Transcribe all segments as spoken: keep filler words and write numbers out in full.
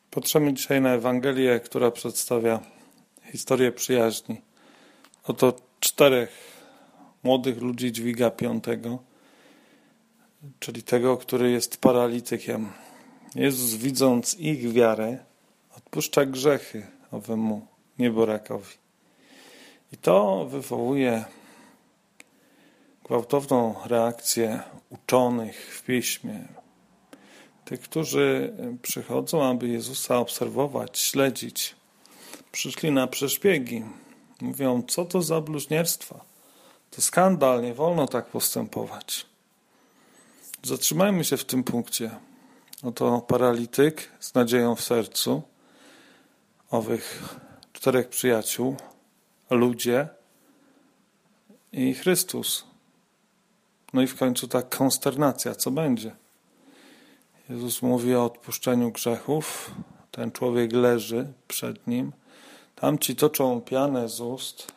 Patrzymy dzisiaj na Ewangelię, która przedstawia historię przyjaźni. Oto czterech młodych ludzi dźwiga piątego, czyli tego, który jest paralitykiem. Jezus, widząc ich wiarę, odpuszcza grzechy owemu nieborakowi. I to wywołuje gwałtowną reakcję uczonych w piśmie. Tych, którzy przychodzą, aby Jezusa obserwować, śledzić, przyszli na przeszpiegi. Mówią, co to za bluźnierstwa? To skandal, nie wolno tak postępować. Zatrzymajmy się w tym punkcie. Oto paralityk z nadzieją w sercu, owych czterech przyjaciół, ludzie i Chrystus. No i w końcu ta konsternacja, co będzie? Jezus mówi o odpuszczeniu grzechów. Ten człowiek leży przed nim. Tamci toczą pianę z ust.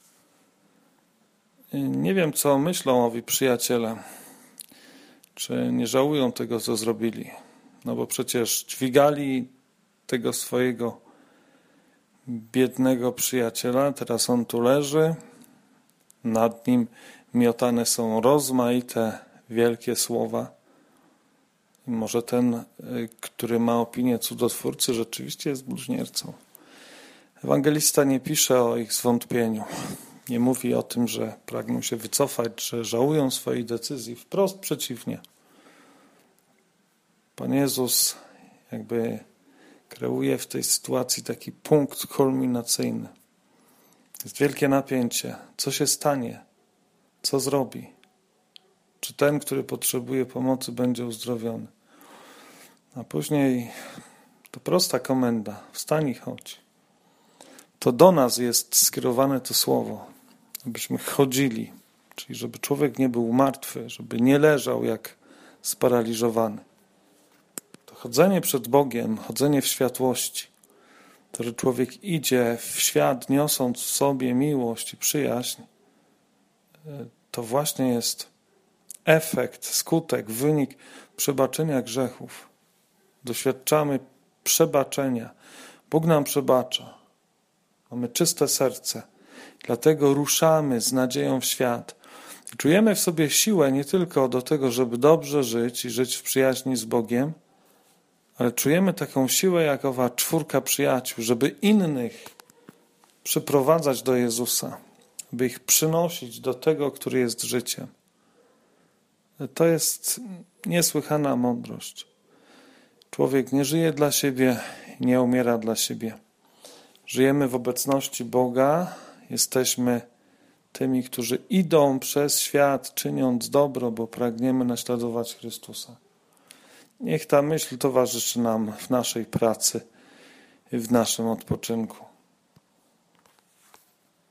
Nie wiem, co myślą owi przyjaciele. Czy nie żałują tego, co zrobili? No bo przecież dźwigali tego swojego biednego przyjaciela. Teraz on tu leży. Nad nim miotane są rozmaite, wielkie słowa. I może ten, który ma opinię cudotwórcy, rzeczywiście jest bluźniercą. Ewangelista nie pisze o ich zwątpieniu. Nie mówi o tym, że pragną się wycofać, że żałują swojej decyzji. Wprost przeciwnie. Pan Jezus jakby kreuje w tej sytuacji taki punkt kulminacyjny. Jest wielkie napięcie. Co się stanie? Co zrobi? Czy ten, który potrzebuje pomocy, będzie uzdrowiony? A później to prosta komenda. Wstań i chodź. To do nas jest skierowane to słowo. Abyśmy chodzili. Czyli żeby człowiek nie był martwy, żeby nie leżał jak sparaliżowany. To chodzenie przed Bogiem, chodzenie w światłości. To, że człowiek idzie w świat, niosąc w sobie miłość i przyjaźń, to właśnie jest efekt, skutek, wynik przebaczenia grzechów. Doświadczamy przebaczenia. Bóg nam przebacza. Mamy czyste serce. Dlatego ruszamy z nadzieją w świat. Czujemy w sobie siłę nie tylko do tego, żeby dobrze żyć i żyć w przyjaźni z Bogiem, ale czujemy taką siłę jak owa czwórka przyjaciół, żeby innych przyprowadzać do Jezusa, by ich przynosić do tego, który jest życiem. To jest niesłychana mądrość. Człowiek nie żyje dla siebie, nie umiera dla siebie. Żyjemy w obecności Boga, jesteśmy tymi, którzy idą przez świat, czyniąc dobro, bo pragniemy naśladować Chrystusa. Niech ta myśl towarzyszy nam w naszej pracy i w naszym odpoczynku.